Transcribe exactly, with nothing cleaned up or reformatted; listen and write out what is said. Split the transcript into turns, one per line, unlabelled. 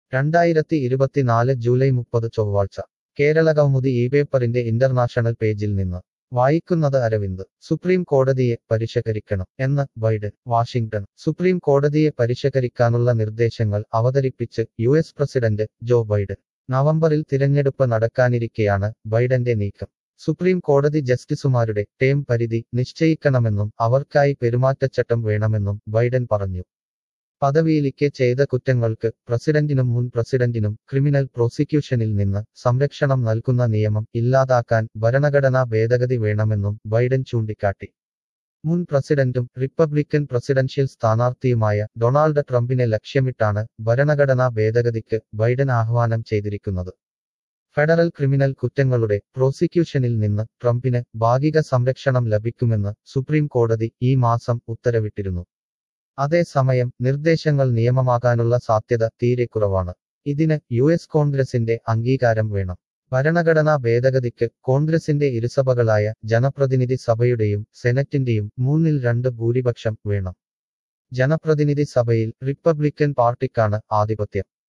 രണ്ടായിരത്തി ഇരുപത്തിനാല് ജൂലൈ മുപ്പത് ചൊവ്വാഴ്ച കേരളകൗമുദി ഈ പേപ്പറിന്റെ ഇന്റർനാഷണൽ പേജിൽ നിന്ന് വായിക്കുന്നത് അരവിന്ദ് സുപ്രീം കോടതിയെ പരിഷ്കരിക്കണം എന്ന് ബൈഡൻ വാഷിംഗ്ടൺ സുപ്രീം കോടതിയെ പരിഷ്കരിക്കാനുള്ള നിർദ്ദേശങ്ങൾ അവതരിപ്പിച്ച് U S president Joe Biden നവംബറിൽ തിരഞ്ഞെടുപ്പ് നടക്കാനിരിക്കെയാണ് ബൈഡന്റെ നീക്കം സുപ്രീം കോടതി ജസ്റ്റിസുമാരുടെ ടേം പരിധി നിശ്ചയിക്കണമെന്നും അവർക്കായി പെരുമാറ്റച്ചട്ടം വേണമെന്നും ബൈഡൻ പറഞ്ഞു പദവിയിലിക്കെ ചെയ്ത കുറ്റങ്ങൾക്ക് പ്രസിഡന്റിനും മുൻ പ്രസിഡന്റിനും ക്രിമിനൽ പ്രോസിക്യൂഷനിൽ നിന്ന് സംരക്ഷണം നൽകുന്ന നിയമം ഇല്ലാതാക്കാൻ ഭരണഘടനാ ഭേദഗതി വേണമെന്നും ബൈഡൻ ചൂണ്ടിക്കാട്ടി മുൻ പ്രസിഡന്റും റിപ്പബ്ലിക്കൻ പ്രസിഡൻഷ്യൽ സ്ഥാനാർത്ഥിയുമായ ഡൊണാൾഡ് ട്രംപിനെ ലക്ഷ്യമിട്ടാണ് ഭരണഘടനാ ഭേദഗതിക്ക് ബൈഡൻ ആഹ്വാനം ചെയ്തിരിക്കുന്നത് ഫെഡറൽ ക്രിമിനൽ കുറ്റങ്ങളുടെ പ്രോസിക്യൂഷനിൽ നിന്ന് ട്രംപിന് ഭാഗിക സംരക്ഷണം ലഭിക്കുമെന്ന് സുപ്രീം കോടതി ഈ മാസം ഉത്തരവിട്ടിരുന്നു അതേസമയം നിർദ്ദേശങ്ങൾ നിയമമാകാനുള്ള സാധ്യത തീരെ കുറവാണ് ഇതിന് യു എസ് കോൺഗ്രസിന്റെ അംഗീകാരം വേണം ഭരണഘടനാ ഭേദഗതിക്ക് കോൺഗ്രസിന്റെ ഇരുസഭകളായ ജനപ്രതിനിധി സഭയുടെയും സെനറ്റിന്റെയും മൂന്നിൽ രണ്ട് ഭൂരിപക്ഷം വേണം ജനപ്രതിനിധി സഭയിൽ റിപ്പബ്ലിക്കൻ പാർട്ടിക്കാണ് ആധിപത്യം